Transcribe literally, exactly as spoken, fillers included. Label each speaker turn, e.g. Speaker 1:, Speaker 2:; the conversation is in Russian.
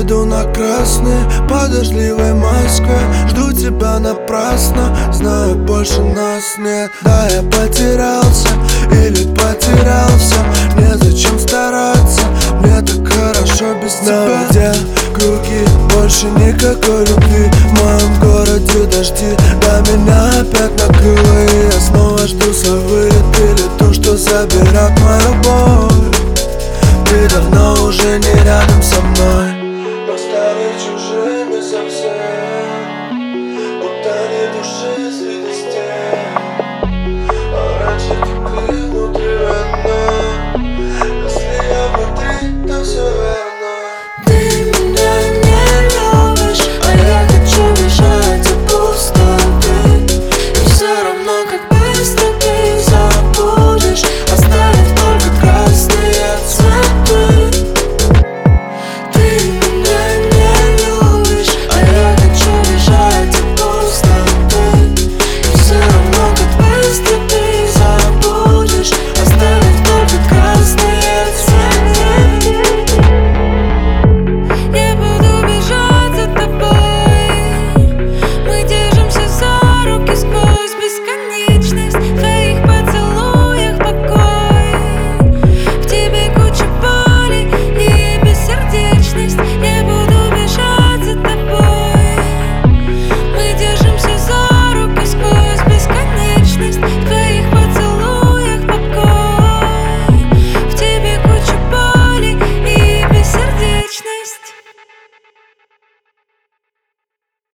Speaker 1: Еду на красный по дождливой Москве. Жду тебя напрасно, знаю, больше нас нет. Да, я потерялся или потерялся, незачем стараться, мне так хорошо без тебя. Где круги, больше никакой любви. В моем городе дожди, да меня опять накрыло. И я снова жду свой вылет или то, что заберет мою любовь. Ты давно уже не рядом со мной, мы стали чужими совсем.